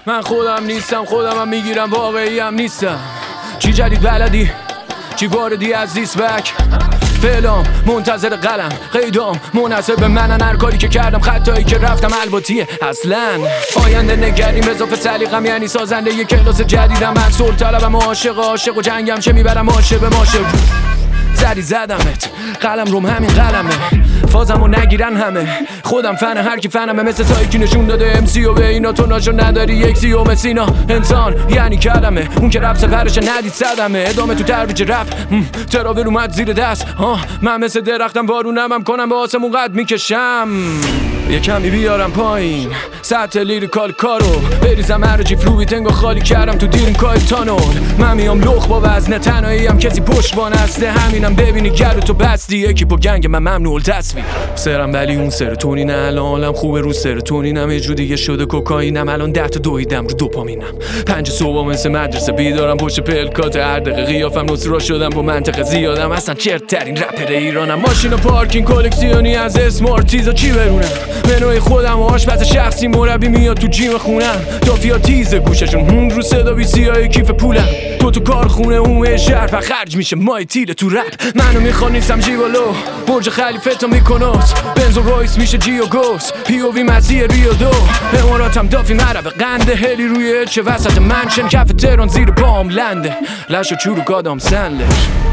من خودم نیستم، خودم هم میگیرم، واقعی هم نیستم. چی جدید بلدی؟ چی واردی از دیس بک؟ فعلام منتظر قلم، قیدام منحصر به منن. هر کاری که کردم، خطایی که رفتم الباتیه اصلا. آینده نگریم اضافه سلیقم، یعنی سازنده یه کلاس جدیدم. من صلح طلبم و عاشق و جنگم چه میبرم عاشق به ماشه. زدی زدمت، قلم روم همین قلمه، فازمو نگیرن همه. خودم فن هر کی فنمه، مثل سایی که نشون داده امسی و به اینا. تو ناشو نداری یک سیوم سینا. انسان یعنی کلمه، اون که رپ سفرش ندید صدمه. ادامه تو ترویج رپ، تراول اومد زیر دست. من مثل درختم بارونم کنم، به آسمون قد میکشم. یه کمی بیارم پایین سطح لیریکال کارو، بریزم هرجی فلویتنگو خالی کردم تو دیرینکای تانول. من میام لخ با وزن تنهایی هم کسی پشتبان هسته. همینم ببینی گرو تو بستی، یکی با گنگ من ممنوع التصویر. سرم ولی اون سرتونینه، الانم خوبه رو سرتونینم. یه جو دیگه شده کوکائینم، الان 10 تا دویدم رو دوپامینم. 5 صبح مثل مدرسه بیدارم، پشت پلکات هر دقیقه قیافم نصرا شدم با منطقه زیادم. اصلا چرت ترین رپر ایرانم. ماشین و پارکینگ کلکسیونی از اسمارتیزا چی برونم. منوی خودم و آشپز شخصی، مربی میاد تو جیم خونم. دافیا تیز گوششون رو صدا بی سیاه کیف پولم. تو کارخونه اومه شهر و خرج میشه مای تیره تو رپ. منو میخوان نیستم جیوالو، برج خلیفه تا میکنوس. بنز و رویس میشه جی و گوس، پی او وی مسیح ریو دو. اماراتم دافی مربه قنده، هلی روی چه وسط منشن. کف تهران زیر پام لنده، لش و چورو گادام سنلر.